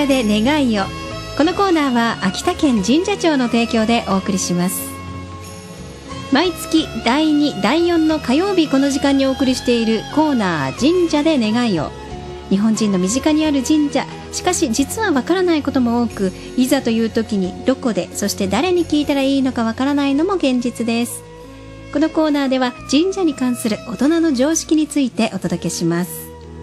社で願いを。このコーナーは秋田県神社庁の提供でお送りします。毎月第2、第4の火曜日、この時間にお送りしているコーナー、神社で願いを。日本人の身近にある神社、しかし実はわからないことも多く、いざという時にどこで、そして誰に聞いたらいいのかわからないのも現実です。このコーナーでは神社に関する大人の常識についてお届けします。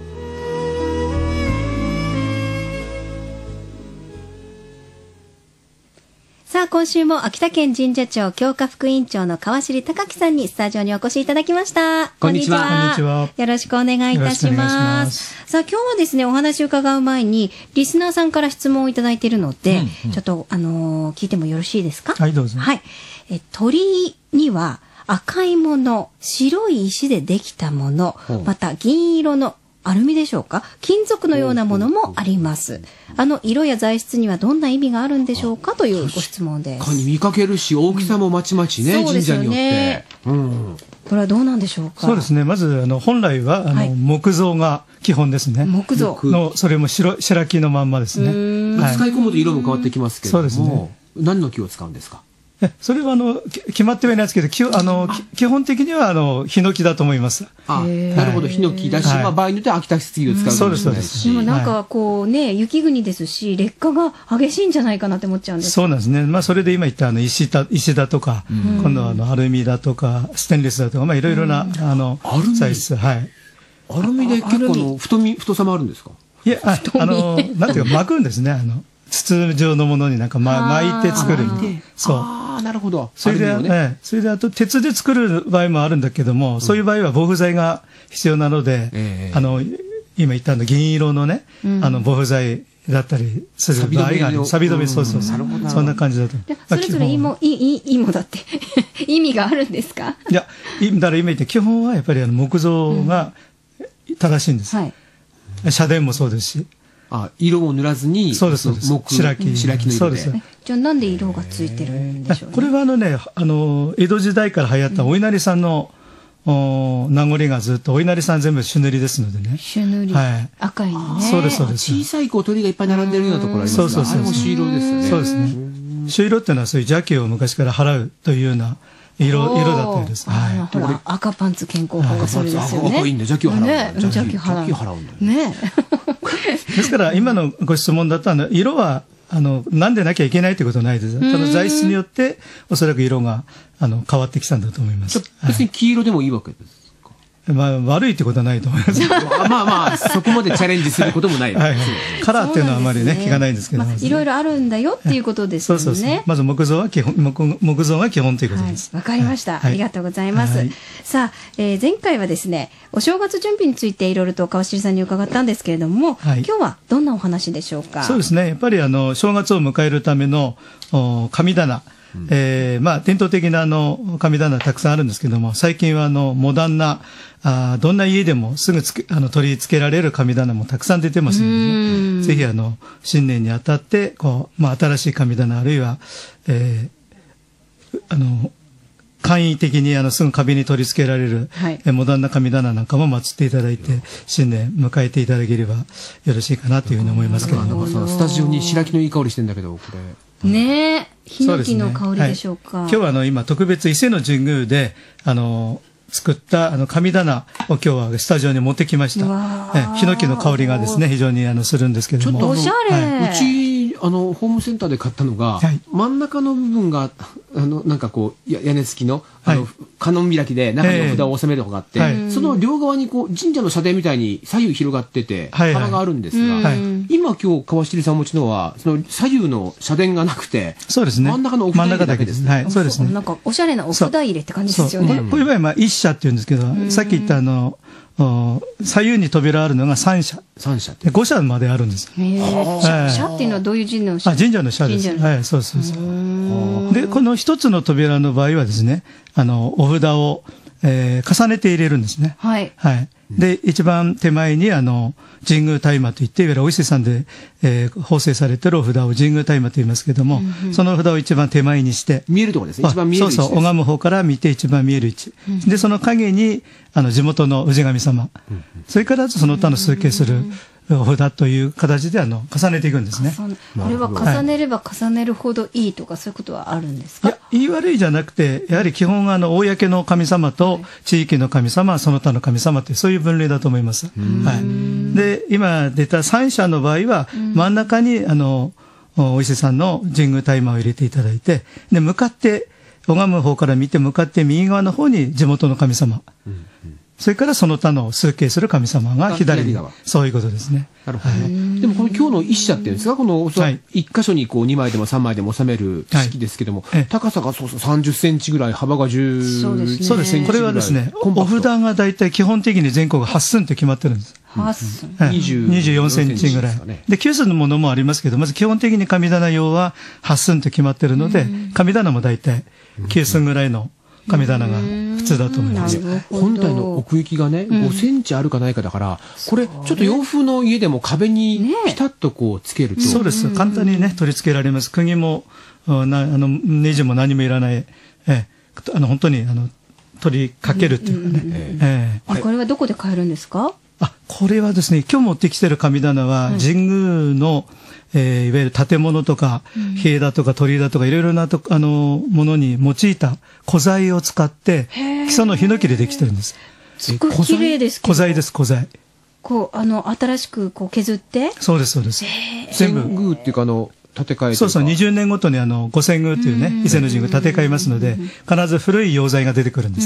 さあ、今週も秋田県神社庁強化副委員長の川尻隆樹さんにスタジオにお越しいただきました。 こんにちは。こんにちは。 よろしくお願いいたします。さあ、今日はですね、お話を伺う前にリスナーさんから質問をいただいているので、ちょっと聞いてもよろしいですか？ はい、どうぞ。 はい。鳥居には赤いもの、白い石でできたもの、また銀色のアルミでしょうか、金属のようなものもあります。色や材質にはどんな意味があるんでしょうかというご質問です。 確かに見かけるし、大きさもまちまちね、神社によって。 これはどうなんでしょうか？ そうですね。まず、本来は、木造が基本ですね。 木造の、それも白木のまんまですね。 使い込むと色も変わってきますけれども、そうですね。何の木を使うんですか？ それは決まってはいないですけど、基本的にはヒノキだと思います。 なるほど、ヒノキだし、場合によっては秋田杉を使うかもしれないし。 でもなんかこうね、雪国ですし、劣化が激しいんじゃないかなって思っちゃうんです。 そうなんですね。まあそれで今言った石だとか、今度はアルミだとか、ステンレスだとか、まあいろいろな材質。はい。 アルミで結構太さもあるんですか？ いや、なんていうか巻くんですね。筒状のものになんか巻いて作る。そう。 なるほど。 それであと鉄で作る場合もあるんだけども、そういう場合は防腐剤が必要なので、今言った銀色のね、防腐剤だったりする場合がある。錆止め、そう。そんな感じだと。 それぞれ芋だって意味があるんですか？ いや、だから今言った基本はやっぱり木造が正しいんです。社殿もそうですし。 色を塗らずに、 そうです。白木の色で。 じゃあなんで色がついてるんでしょうね。 これは江戸時代から流行ったお稲荷さんの名残がずっと、お稲荷さん全部朱塗りですのでね。 朱塗り。はい。赤いのね。 そうです。 小さい鳥がいっぱい並んでるようなところありますが、あれも朱色ですね。 そうですね。朱色っていうのはそういう邪気を昔から払うというような色だったようです。 ほら、赤パンツ健康法がそれですよね。 赤いんだ、邪気を払うんだ。 邪気払うんだ。ね。 ですから今のご質問だと色はなんでなきゃいけないということはないです。ただ材質によっておそらく色が変わってきたんだと思います。 別に黄色でもいいわけですか？ 悪いってことはないと思います。 まあそこまでチャレンジすることもない。 カラーっていうのはあまりね気がないんですけど。 いろいろあるんだよっていうことですよね。 そう。まず木造が基本ということです。 わかりました。ありがとうございます。さあ、前回はですね、お正月準備についていろいろと川尻さんに伺ったんですけれども、今日はどんなお話でしょうか？ そうですね。やっぱり正月を迎えるための神棚。伝統的な神棚たくさんあるんですけども、最近はモダンなどんな家でもすぐ取り付けられる神棚もたくさん出てますので、ね、ぜひ新年にあたって新しい神棚あるいは簡易的にすぐ壁に取り付けられる、モダンな神棚なんかも祀っていただいて新年迎えていただければよろしいかなというふうに思いますけれども。 スタジオに白木のいい香りしてんだけど、これ。 ねえ、ヒノキの香りでしょうか。 今日は今特別伊勢の神宮で作った神棚を今日はスタジオに持ってきました。ヒノキの香りがですね非常にするんですけども。 ちょっとおしゃれ。 うちホームセンターで買ったのが、真ん中の部分がなんかこう屋根付きの観音開きで中にお札を収める方があって、その両側にこう神社の社殿みたいに左右広がってて棚があるんですが、今日川尻さんお持ちのはその左右の社殿がなくて、 そうですね。 真ん中のお札入れだけですね。 そうですね。 なんかおしゃれなお札入れって感じですよね。 これは一社って言うんですけど、さっき言った左右に扉あるのが3社。で5社まであるんです。 社っていうのはどういう神社の社？ 神社の社です。はい、そう。で、この一つの扉の場合はですね、お札を、重ねて入れるんですね。はい。で、一番手前に神宮大麻といって、いわゆるお伊勢さんで、縫製されてるお札を神宮大麻と言いますけども、その札を一番手前にして。 見えるところですね。一番見える位置です。 そう、拝む方から見て一番見える位置。で、その影に、地元の氏神様。それからその他の崇敬するお札という形で重ねていくんですね。 これは重ねれば重ねるほどいいとか、そういうことはあるんですか？ いや、言い悪いじゃなくて、やはり基本は公の神様と地域の神様、その他の神様という、そういう分類だと思います。はい。で、今出た三社の場合は、真ん中にお伊勢さんの神宮大麻を入れていただいて、で、向かって、拝む方から見て向かって右側の方に地元の神様。それからその他の崇敬する神様が左側。そういうことですね。 なるほどね。でもこの今日の一社っていうんですか、この一箇所にこう2枚でも3枚でも収める式ですけども、高さがそうそう30センチぐらい、幅が10 そうですね。これはですね、お札が大体基本的に全国8寸って決まってるんです。 8寸。 24センチぐらい。で、9寸のものもありますけど、まず基本的に神棚用は8寸って決まってるので、神棚も大体9寸ぐらいの神棚が普通だと思います。 本体の奥行きがね、5センチあるかないかだから、これちょっと洋風の家でも壁にピタッとこうつけると。 そうです。簡単にね、取り付けられます。釘も、ネジも何もいらない。本当に、取りかけるっていうかね。 これはどこで買えるんですか？ これはですね、今日持ってきてる神棚は、神宮の、いわゆる建物とか、塀だとか鳥居だとか、いろいろなものに用いた古材を使って、基礎のヒノキでできてるんです。 すごい綺麗ですけど。 古材です、古材。 こう、新しくこう削って？ そうです、そうです。 全部。神宮っていうか建て替え。 そうそう、20年ごとに御遷宮というね、伊勢の神宮建て替えますので、必ず古い溶剤が出てくるんです。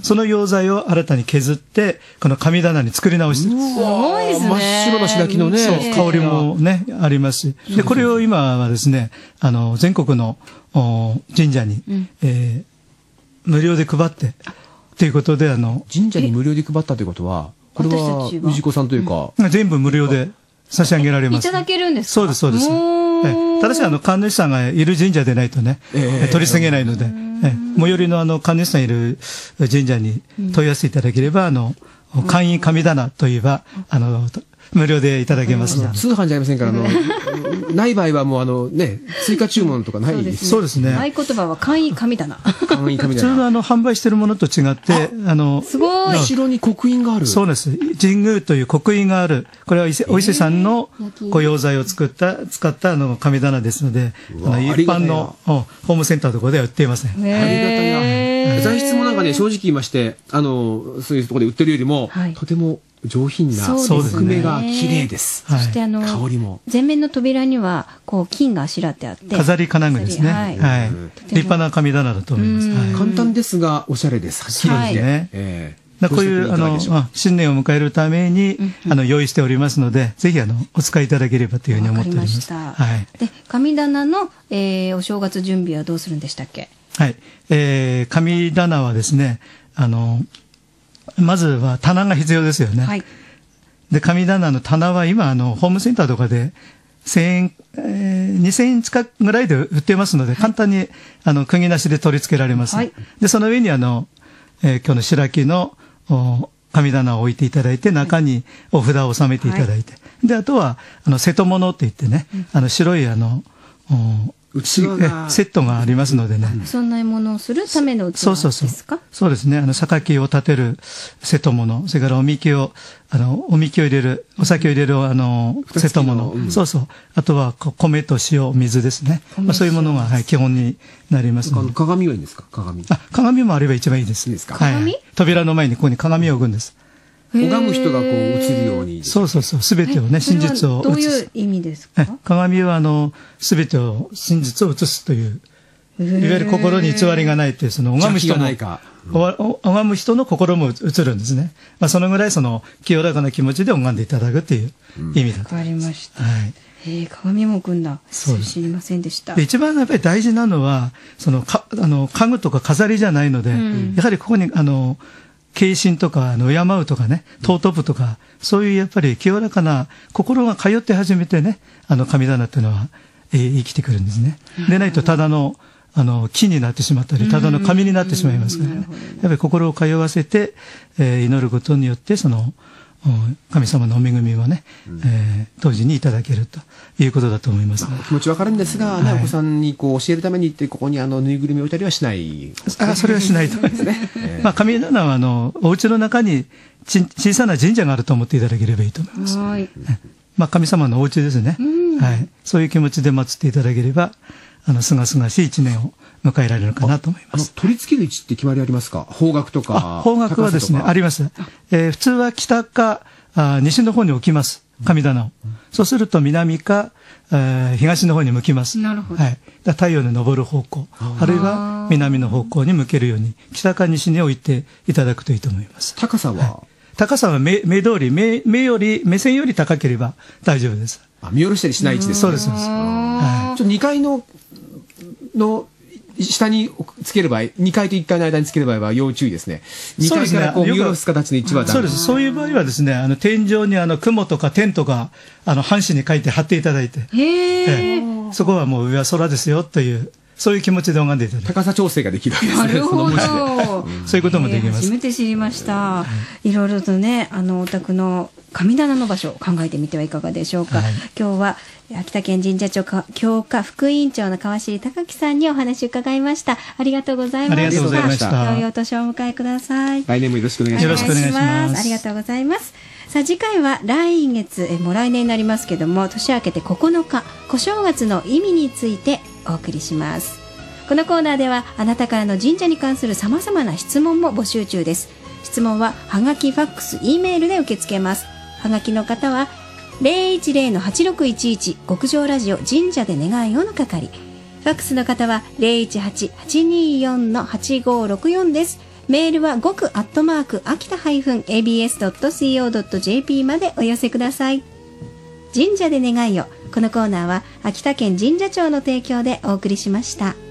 その溶剤を新たに削って、この神棚に作り直してるんです。 すごいですね。 真っ白な白木のね。 そう、香りもね、ありますし。で、これを今はですね、全国の神社に、無料で配って、ということで、 神社に無料で配ったということは、これは、氏子さんというか、 全部無料で差し上げられます。 いただけるんですか？ そうです、そうです。ただし、神主さんがいる神社でないとね、取り下げないので、最寄りの神主さんいる神社に問い合わせていただければ、簡易神棚といえば、無料でいただけますので。 通販じゃありませんから、ない場合はもう追加注文とかないです。 そうですね。 合言葉は簡易神棚。 簡易神棚。 普通の販売しているものと違って、 すごい。 後ろに刻印がある。 そうです。神宮という刻印がある。これはお伊勢さんのご溶剤を使った神棚ですので、一般のホームセンターとかでは売っていません。 ありがたいな。材質もなんかね、正直言いまして、そういうところで売ってるよりも、とても上品な木目が綺麗です。 そして香りも。 前面の扉には、こう、金があしらってあって。 飾り金具ですね。はい。立派な神棚だと思います。 簡単ですが、おしゃれです。 はっきりね。こういう新年を迎えるために用意しておりますので、ぜひお使いいただければというふうに思っております。 はい。で、神棚のお正月準備はどうするんでしたっけ？ はい。神棚はですね、まずは棚が必要ですよね。はい。で、神棚の棚は今ホームセンターとかで1000円、2000円近くぐらいで売ってますので、簡単に釘なしで取り付けられます。はい。で、その上に今日の白木の神棚を置いていただいて、中にお札を収めていただいて、で、あとは瀬戸物って言ってね、白いセットがありますのでね。 そんなものをするための器ですか？ そうですね。榊を立てる瀬戸物、それからおみきを入れる、お酒を入れる瀬戸物。そうそう。あとは米と塩、水ですね。そういうものが基本になりますので。 鏡はいいんですか？鏡。 鏡もあれば一番いいです。 いいですか？ 鏡？扉の前にここに鏡を置くんです。 拝む人がこう映るように。 そうそうそう。すべてをね、真実を映す。 どういう意味ですか？ 鏡はすべてを、真実を映すという、いわゆる心に偽りがないっていう、拝む人も、拝む人の心も映るんですね。そのぐらい清らかな気持ちで拝んでいただくっていう意味だと。 わかりました。はい。鏡も置くんだ。知りませんでした。 で、一番やっぱり大事なのは、家具とか飾りじゃないので、やはりここに、敬神とか、敬うとかね、尊ぶとか、そういうやっぱり清らかな心が通って初めてね、神棚っていうのは、生きてくるんですね。でないとただの、木になってしまったり、ただの紙になってしまいますからね。やっぱり心を通わせて、祈ることによって、 神様のお恵みをね、当時にいただけるということだと思います。 気持ちわかるんですが、お子さんにこう教えるためにここにぬいぐるみを置いたりはしない。 それはしないと思いますね。神棚はお家の中に小さな神社があると思っていただければいいと思います。神様のお家ですね。そういう気持ちで祀っていただければ、すがすがしい一年を迎えられるかなと思います。 取り付ける位置って決まりありますか？方角とか。 方角はですね、あります。普通は北か西の方に置きます。神棚を。そうすると南か東の方に向きます。 なるほど。 太陽の昇る方向、あるいは南の方向に向けるように、北か西に置いていただくといいと思います。 高さは？ 高さは目通り、目線より高ければ大丈夫です。 見下ろしたりしない位置ですね。 そうです。ちょっと2階の下につける場合、2階と1階の間につける場合は要注意ですね。2階からこう見下ろす形の位置はそうです。そういう場合はですね、天井に雲とか天とか、半紙に書いて貼っていただいて、そこはもう上は空ですよという、そういう気持ちで拝んでいただいて。 高さ調整ができるわけですね。 なるほど。 そういうこともできます。 初めて知りました。いろいろとね、お宅の神棚の場所を考えてみてはいかがでしょうか。今日は秋田県神社庁教科副委員長の川尻隆樹さんにお話を伺いました。ありがとうございました。 ありがとうございました。 良いお年をお迎えください。 来年もよろしくお願いします。 よろしくお願いします。 ありがとうございます。さあ次回は来月、もう来年になりますけども、年明けて9日、小正月の意味についてお送りします。このコーナーではあなたからの神社に関する様々な質問も募集中です。質問ははがき、ファックス、E メールで受け付けます。はがきの方は 010-8611 極上ラジオ神社で願いをの係。ファックスの方は 018-824-8564 です。メールは極@akita-abs.co.jp までお寄せください。神社で願いを。このコーナーは秋田県神社庁の提供でお送りしました。